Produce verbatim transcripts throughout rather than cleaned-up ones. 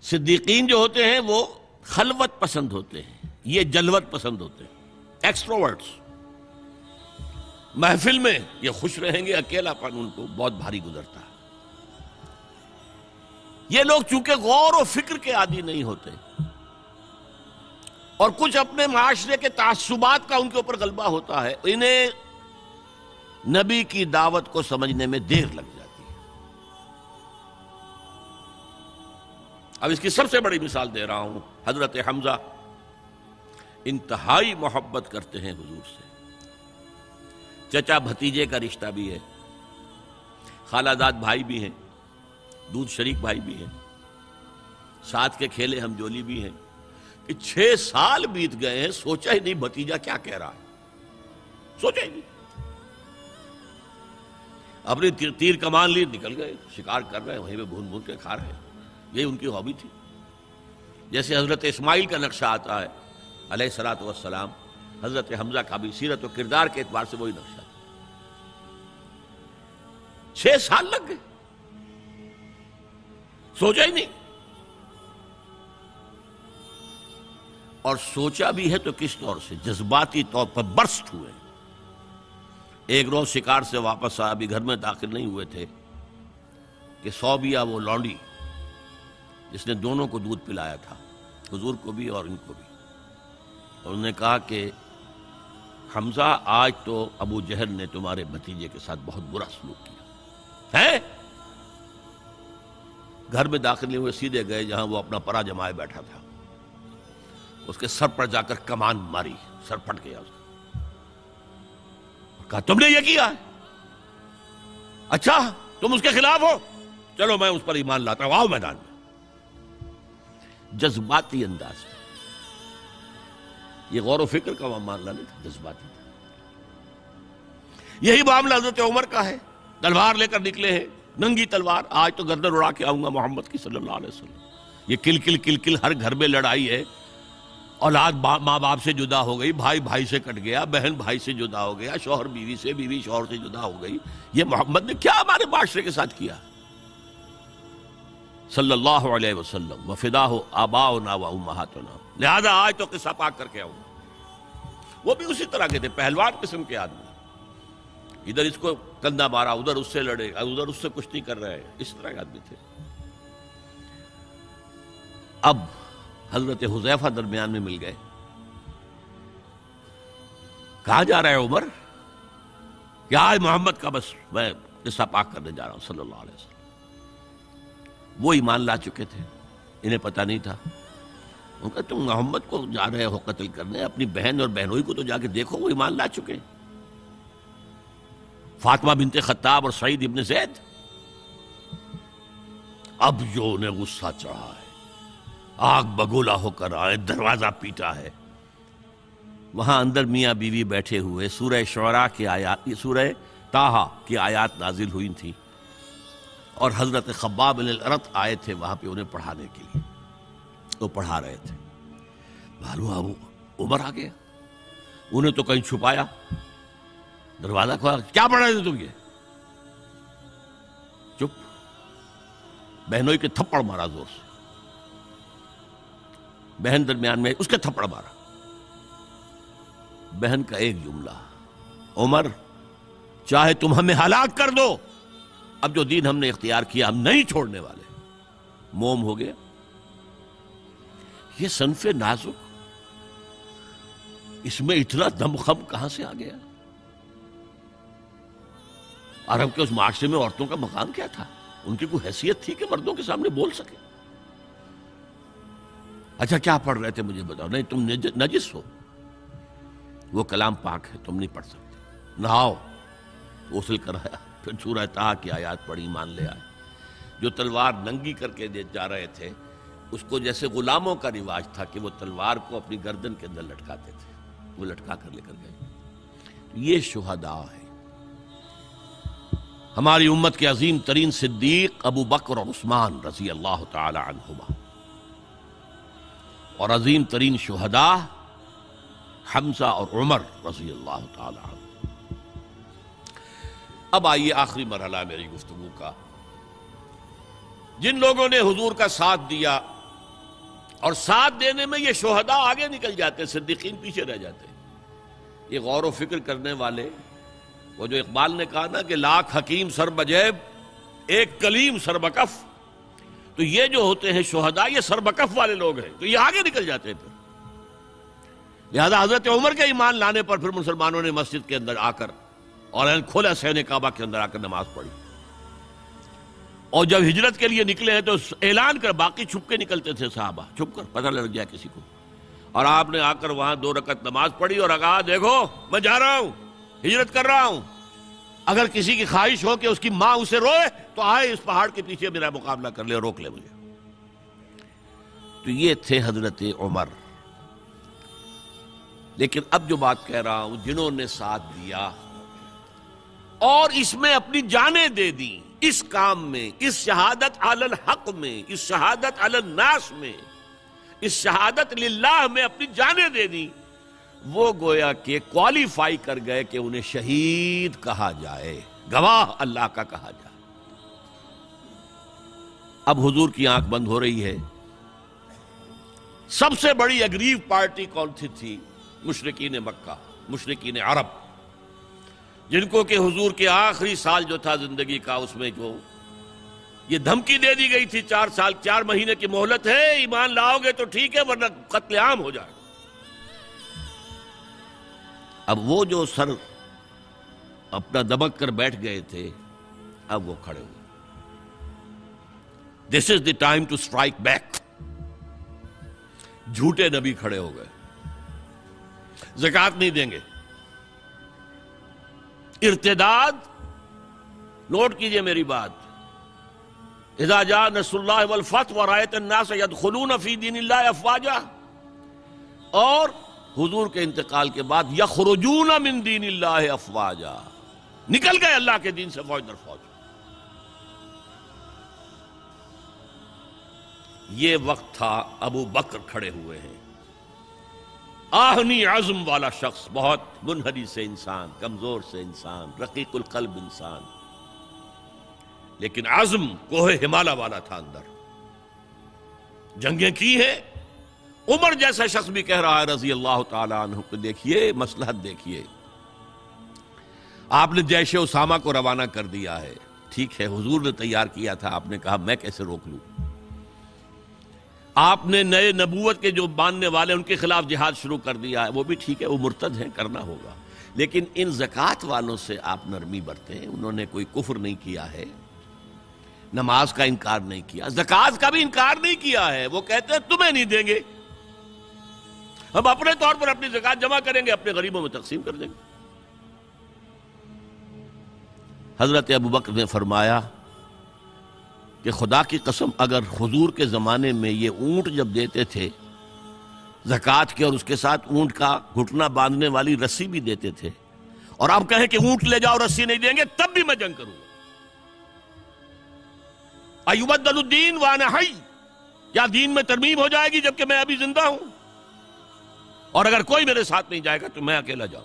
صدیقین جو ہوتے ہیں وہ خلوت پسند ہوتے ہیں، یہ جلوت پسند ہوتے ہیں، ایکسٹروورٹس۔ محفل میں یہ خوش رہیں گے، اکیلا پن ان کو بہت بھاری گزرتا ہے۔ یہ لوگ چونکہ غور و فکر کے عادی نہیں ہوتے اور کچھ اپنے معاشرے کے تعصبات کا ان کے اوپر غلبہ ہوتا ہے، انہیں نبی کی دعوت کو سمجھنے میں دیر لگ جاتی ہے۔ اب اس کی سب سے بڑی مثال دے رہا ہوں، حضرت حمزہ انتہائی محبت کرتے ہیں حضور سے، چچا بھتیجے کا رشتہ بھی ہے، خالہ زاد بھائی بھی ہیں، دودھ شریک بھائی بھی ہیں، ساتھ کے کھیلے ہم جولی بھی ہیں، کہ چھ سال بیت گئے ہیں، سوچا ہی نہیں بھتیجا کیا کہہ رہا ہے، سوچا ہی نہیں۔ اپنی تیر, تیر کمان لی نکل گئے، شکار کر رہے ہیں، وہیں پہ بھون بھون کے کھا رہے ہیں، یہی ان کی ہابی تھی۔ جیسے حضرت اسماعیل کا نقشہ آتا ہے علیہ الصلوۃ والسلام، حضرت حمزہ کا بھی سیرت و کردار کے اعتبار سے وہی نقشہ تھا۔ چھ سال لگ گئے، سوچا ہی نہیں، اور سوچا بھی ہے تو کس طور سے، جذباتی طور پر برسٹ ہوئے۔ ایک روز شکار سے واپس آیا، ابھی گھر میں داخل نہیں ہوئے تھے کہ صوبیہ وہ لونڈی جس نے دونوں کو دودھ پلایا تھا، حضور کو بھی اور ان کو بھی، اور انہوں نے کہا کہ حمزہ آج تو ابو جہل نے تمہارے بھتیجے کے ساتھ بہت برا سلوک کیا ہے۔ گھر میں داخل نہیں ہوئے، سیدھے گئے جہاں وہ اپنا پرا جمائے بیٹھا تھا، اس کے سر پر جا کر کمان ماری، سر پھٹ گیا اس کا۔ کہا تم نے یہ کیا ہے؟ اچھا تم اس کے خلاف ہو، چلو میں اس پر ایمان لاتا ہوں، آؤ میدان میں۔ جذباتی انداز میں، یہ غور و فکر کا معاملہ نہیں تھا، جذباتی تھا۔ یہی معاملہ حضرت عمر کا ہے، تلوار لے کر نکلے ہیں، ننگی تلوار، آج تو گردن اڑا کے آؤں گا محمد کی صلی اللہ علیہ وسلم۔ یہ کل کل کل کل ہر گھر میں لڑائی ہے، اولاد ماں باپ سے جدا ہو گئی، بھائی بھائی سے کٹ گیا، بہن بھائی سے جدا ہو گیا، شوہر بیوی سے، بیوی شوہر سے جدا ہو گئی۔ یہ محمد نے کیا ہمارے معاشرے کے ساتھ کیا صلی اللہ علیہ وسلم، وفداہ آباؤنا و امہاتنا۔ لہذا آج تو قصہ پاک کر کے آؤں گا۔ وہ بھی اسی طرح کے تھے، پہلوان قسم کے آدمی، ادھر اس کو کندھا مارا، ادھر اس سے لڑے، ادھر اس سے کشتی کر رہے ہیں، اس طرح کے آدمی تھے۔ اب حضرت حذیفہ درمیان میں مل گئے، کہاں جا رہا ہے عمر؟ کہ آج محمد کا بس میں قصہ پاک کرنے جا رہا ہوں صلی اللہ علیہ وسلم۔ وہ ایمان لا چکے تھے، انہیں پتہ نہیں تھا۔ ان کا تم محمد کو جا رہے ہو قتل کرنے، اپنی بہن اور بہنوئی کو تو جا کے دیکھو، وہ ایمان لا چکے ہیں، فاطمہ بنت خطاب اور سعید ابن زید۔ اب جو انہیں غصہ چڑھا ہے، آگ بگولا ہو کر آئے، دروازہ پیٹا ہے، وہاں اندر میاں بیوی بیٹھے ہوئے، سورہ شعراء کی آیات، سورہ طٰہٰ کی آیات نازل ہوئی تھی، اور حضرت خباب بن الارت آئے تھے وہاں پہ انہیں پڑھانے کے لیے، وہ پڑھا رہے تھے۔ معلوم ابو عمر آ گیا، انہیں تو کہیں چھپایا، دروازہ کھولا، کیا پڑھ رہے تھے تم؟ یہ چپ۔ بہنوئی کے تھپڑ مارا زور سے، بہن درمیان میں، اس کے تھپڑ مارا۔ بہن کا ایک جملہ، عمر چاہے تم ہمیں ہلاک کر دو، اب جو دین ہم نے اختیار کیا ہم نہیں چھوڑنے والے۔ موم ہو گیا۔ یہ صنف نازک، اس میں اتنا دم خم کہاں سے آ گیا؟ عرب کے اس معاشرے میں عورتوں کا مقام کیا تھا؟ ان کی کوئی حیثیت تھی کہ مردوں کے سامنے بول سکے؟ اچھا کیا پڑھ رہے تھے مجھے بتاؤ؟ نہیں تم نجس ہو، وہ کلام پاک ہے، تم نہیں پڑھ سکتے، نہاؤ۔ غسل کرایا، پھر سورہ طٰہٰ کی آیات پڑھی، مان لے آئے۔ جو تلوار ننگی کر کے جا رہے تھے، اس کو جیسے غلاموں کا رواج تھا کہ وہ تلوار کو اپنی گردن کے اندر لٹکاتے تھے، وہ لٹکا کر لے کر گئے۔ یہ شہداء ہے۔ ہماری امت کے عظیم ترین صدیق ابو بکر اور عثمان رضی اللہ تعالی عنہما، اور عظیم ترین شہداء حمزہ اور عمر رضی اللہ تعالی عنہ۔ اب آئیے آخری مرحلہ میری گفتگو کا۔ جن لوگوں نے حضور کا ساتھ دیا اور ساتھ دینے میں یہ شہداء آگے نکل جاتے، صدیقین پیچھے رہ جاتے. یہ غور و فکر کرنے والے، وہ جو اقبال نے کہا نا کہ لاکھ حکیم سر بجیب ایک کلیم سر بکف، تو یہ جو ہوتے ہیں شہداء یہ سر بکف والے لوگ ہیں، تو یہ آگے نکل جاتے ہیں. پھر لہذا حضرت عمر کے ایمان لانے پر پھر مسلمانوں نے مسجد کے اندر آ کر اور کھلا صحن کعبہ کے اندر آ کر نماز پڑھی. اور جب ہجرت کے لیے نکلے ہیں تو اعلان کر، باقی چھپ کے نکلتے تھے صحابہ، چھپ کر، پتہ لگ جائے کسی کو. اور آپ نے آ کر وہاں دو رکعت نماز پڑھی اور کہا دیکھو میں جا رہا ہوں، ہجرت کر رہا ہوں، اگر کسی کی خواہش ہو کہ اس کی ماں اسے روئے تو آئے اس پہاڑ کے پیچھے میرا مقابلہ کر لے، روک لے مجھے. تو یہ تھے حضرت عمر. لیکن اب جو بات کہہ رہا ہوں، جنہوں نے ساتھ دیا اور اس میں اپنی جانیں دے دی، اس کام میں، اس شہادت علی الحق میں، اس شہادت علی الناس میں، اس شہادت للہ میں اپنی جانیں دے دی، وہ گویا کہ کوالیفائی کر گئے کہ انہیں شہید کہا جائے، گواہ اللہ کا کہا جائے. اب حضور کی آنکھ بند ہو رہی ہے. سب سے بڑی اگریو پارٹی کون سی تھی؟ مشرکین مکہ، مشرکین عرب، جن کو کہ حضور کے آخری سال جو تھا زندگی کا، اس میں جو یہ دھمکی دے دی گئی تھی چار سال چار مہینے کی مہلت ہے، ایمان لاؤ گے تو ٹھیک ہے ورنہ قتل عام ہو جائے. اب وہ جو سر اپنا دبک کر بیٹھ گئے تھے، اب وہ کھڑے ہوئے. This is the time to strike back. جھوٹے نبی کھڑے ہو گئے، زکوٰۃ نہیں دیں گے. ارتداد، نوٹ کیجئے میری بات، اذا جاء نصر اللہ والفتح ورأیت الناس يدخلون فی دین اللہ افواجا، اور حضور کے انتقال کے بعد یخرجون من دین اللہ افواجا، نکل گئے اللہ کے دین سے فوج در فوج. یہ وقت تھا، ابو بکر کھڑے ہوئے ہیں، آہنی عزم والا شخص، بہت منحنی سے انسان، کمزور سے انسان، رقیق القلب انسان، لیکن عزم کوہ ہمالہ والا تھا اندر. جنگیں کی ہیں. عمر جیسا شخص بھی کہہ رہا ہے رضی اللہ تعالی عنہ کہ دیکھیے مصلحت دیکھیے، آپ نے جیش اسامہ کو روانہ کر دیا ہے، ٹھیک ہے، حضور نے تیار کیا تھا، آپ نے کہا میں کیسے روک لوں. آپ نے نئے نبوت کے جو ماننے والے ان کے خلاف جہاد شروع کر دیا ہے، وہ بھی ٹھیک ہے، وہ مرتد ہیں، کرنا ہوگا. لیکن ان زکوٰۃ والوں سے آپ نرمی برتیں. انہوں نے کوئی کفر نہیں کیا ہے، نماز کا انکار نہیں کیا، زکوٰۃ کا بھی انکار نہیں کیا ہے. وہ کہتے ہیں تمہیں نہیں دیں گے، ہم اپنے طور پر اپنی زکوٰۃ جمع کریں گے، اپنے غریبوں میں تقسیم کر دیں گے. حضرت ابوبکر نے فرمایا کہ خدا کی قسم اگر حضور کے زمانے میں یہ اونٹ جب دیتے تھے زکوٰۃ کے، اور اس کے ساتھ اونٹ کا گھٹنا باندھنے والی رسی بھی دیتے تھے، اور آپ کہیں کہ اونٹ لے جاؤ رسی نہیں دیں گے، تب بھی میں جنگ کروں گا. ایبدل الدین وانا حی، یا دین میں ترمیم ہو جائے گی جبکہ میں ابھی زندہ ہوں، اور اگر کوئی میرے ساتھ نہیں جائے گا تو میں اکیلا جاؤں.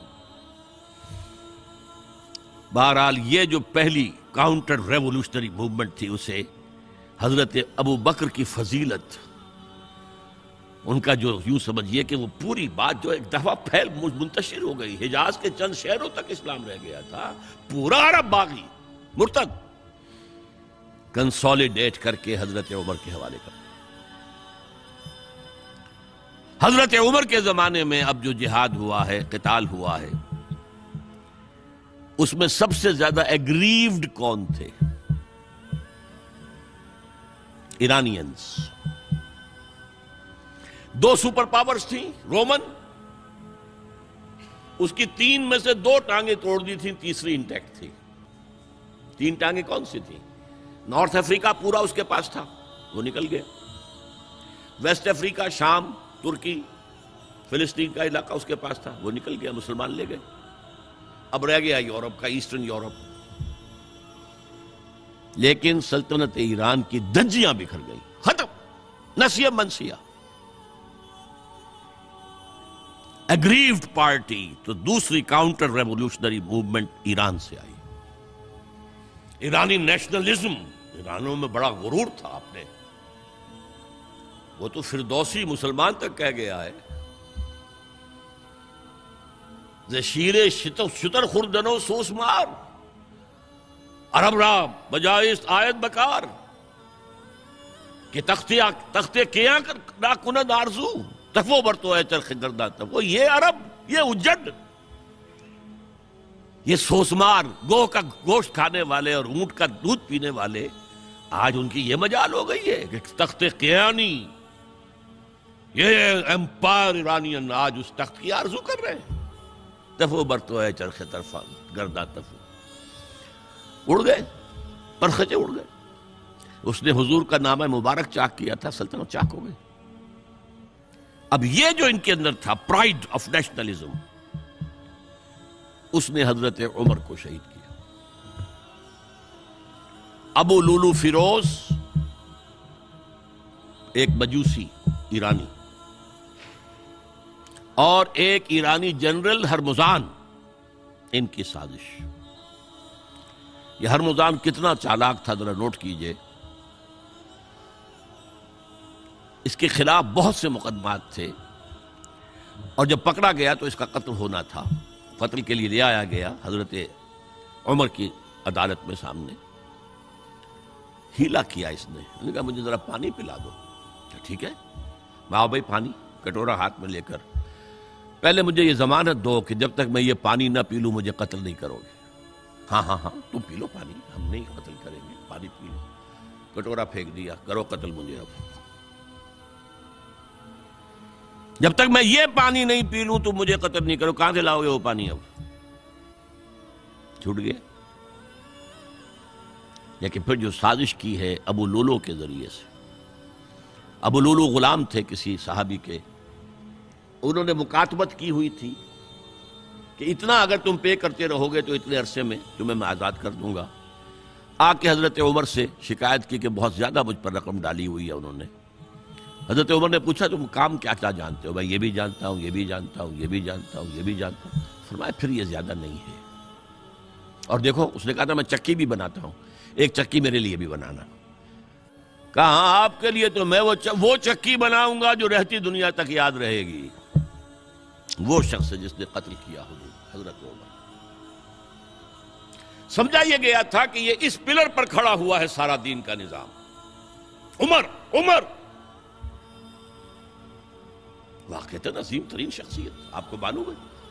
بہرحال یہ جو پہلی کاؤنٹر ریولوشنری موومنٹ تھی، اسے حضرت ابو بکر کی فضیلت، ان کا جو یوں سمجھیے کہ وہ پوری بات جو ایک دفعہ پھیل منتشر ہو گئی، حجاز کے چند شہروں تک اسلام رہ گیا تھا، پورا عرب باغی مرتد، کنسولیڈیٹ کر کے حضرت عمر کے حوالے کر. حضرت عمر کے زمانے میں اب جو جہاد ہوا ہے، قتال ہوا ہے، اس میں سب سے زیادہ ایگریوڈ کون تھے؟ ایرانینز. دو سپر پاورز تھیں، رومن، اس کی تین میں سے دو ٹانگیں توڑ دی تھیں، تیسری انٹیکٹ تھی. تین ٹانگیں کون سی تھیں؟ نارتھ افریقہ پورا اس کے پاس تھا، وہ نکل گیا. ویسٹ افریقہ، شام، ترکی، فلسطین کا علاقہ اس کے پاس تھا، وہ نکل گیا، مسلمان لے گئے. اب رہ گیا یورپ کا، ایسٹرن یورپ. لیکن سلطنت ایران کی دھجیاں بکھر گئی، ختم، نسیہ منسیہ. اگریوڈ پارٹی تو دوسری کاؤنٹر ریولوشنری موومنٹ ایران سے آئی. ایرانی نیشنلزم، ایرانوں میں بڑا غرور تھا. آپ نے وہ تو فردوسی مسلمان تک کہہ گیا ہے، ز شیر شتر خوردنو سوس مار، عرب را بجائے آیت بکار کہ تختے تختے کیا نہ کند آرزو تفو برتو ہے چرخ گردہ تفو. یہ عرب، یہ اجڑ، یہ سوسمار، گوہ کا گوشت کھانے والے اور اونٹ کا دودھ پینے والے، آج ان کی یہ مجال ہو گئی ہے کہ تخت قیانی، یہ امپائر ایرانین آج اس تخت کی آرزو کر رہے ہیں. تفو برتو ہے چرخ طرفا گردہ تفو. اڑ گئے، پرخچے اڑ گئے. اس نے حضور کا نامہ مبارک چاک کیا تھا، سلطنت چاک ہو گئی. اب یہ جو ان کے اندر تھا پرائڈ آف نیشنلزم، اس نے حضرت عمر کو شہید کیا. ابو لولو فیروز ایک مجوسی ایرانی اور ایک ایرانی جنرل ہرمزان، ان کی سازش. یہ ہرمزان کتنا چالاک تھا ذرا نوٹ کیجئے. اس کے خلاف بہت سے مقدمات تھے اور جب پکڑا گیا تو اس کا قتل ہونا تھا. قتل کے لیے لے آیا گیا حضرت عمر کی عدالت میں سامنے. ہیلا کیا اس نے، انہوں نے کہا مجھے ذرا پانی پلا دو. ٹھیک ہے، میں آؤ بھائی پانی، کٹورا ہاتھ میں لے کر. پہلے مجھے یہ ضمانت دو کہ جب تک میں یہ پانی نہ پی لوں مجھے قتل نہیں کرو گے. ہاں ہاں ہاں تم پی لو پانی، ہم نہیں قتل کریں گے، پانی پی لو. کٹورا پھینک دیا، کرو قتل مجھے. اب جب تک میں یہ پانی نہیں پی لوں تو مجھے قتل نہیں کرو. کہاں سے لاؤ گے وہ پانی؟ اب چھوٹ گیا. لیکن پھر جو سازش کی ہے ابو لولو کے ذریعے سے، ابو لولو غلام تھے کسی صحابی کے، انہوں نے مکاتبت کی ہوئی تھی کہ اتنا اگر تم پے کرتے رہو گے تو اتنے عرصے میں تمہیں میں آزاد کر دوں گا. آ کے حضرت عمر سے شکایت کی کہ بہت زیادہ مجھ پر رقم ڈالی ہوئی ہے انہوں نے. حضرت عمر نے پوچھا تم کام کیا کیا جانتے ہو؟ میں یہ بھی جانتا ہوں، یہ بھی جانتا ہوں، یہ بھی جانتا ہوں، یہ بھی جانتا ہوں. فرمایا پھر یہ زیادہ نہیں ہے. اور دیکھو اس نے کہا تھا میں چکی بھی بناتا ہوں، ایک چکی میرے لیے بھی بنانا. کہا ہاں آپ کے لیے تو میں وہ چکی بناؤں گا جو رہتی دنیا تک یاد رہے گی. وہ شخص جس نے قتل کیا حضور حضرت عمر. سمجھا یہ گیا تھا کہ یہ اس پلر پر کھڑا ہوا ہے سارا دین کا نظام. عمر عمر واقعتاً عظیم ترین شخصیت. آپ کو معلوم ہے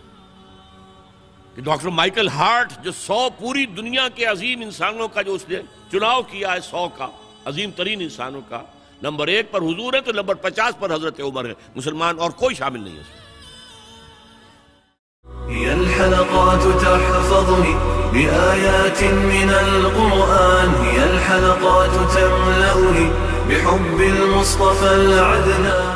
کہ ڈاکٹر مائیکل ہارٹ جو سو پوری دنیا کے عظیم انسانوں کا جو اس نے چناؤ کیا ہے، سو کا عظیم ترین انسانوں کا، نمبر ایک پر حضور ہے تو نمبر پچاس پر حضرت عمر ہے. مسلمان اور کوئی شامل نہیں ہے اس میں. هي الحلقات تحفظني بآيات من القرآن، هي الحلقات تملأني بحب المصطفى العدنان.